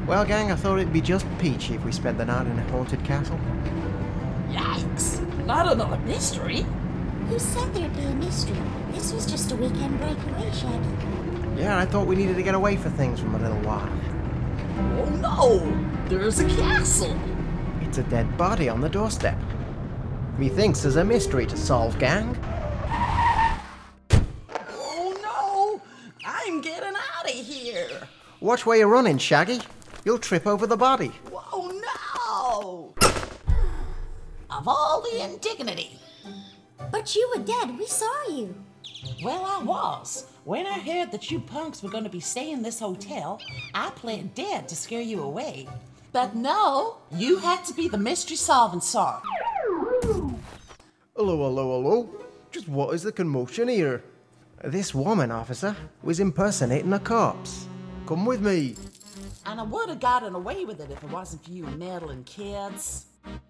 Well, gang, I thought it'd be just peachy if we spent the night in a haunted castle. Yikes! Not another mystery? Who said there'd be a mystery? This was just a weekend breakaway, Shaggy. Yeah, I thought we needed to get away for things for a little while. Oh no! There's a castle! It's a dead body on the doorstep. Methinks there's a mystery to solve, gang. Oh no! I'm getting out of here! Watch where you're running, Shaggy. You'll trip over the body. Oh no! Of all the indignity! But you were dead. We saw you. Well, I was. When I heard that you punks were going to be staying in this hotel, I played dead to scare you away. But no, you had to be the mystery-solving sort. Hello. Just what is the commotion here? This woman, officer, was impersonating a corpse. Come with me. And I would have gotten away with it if it wasn't for you meddling kids.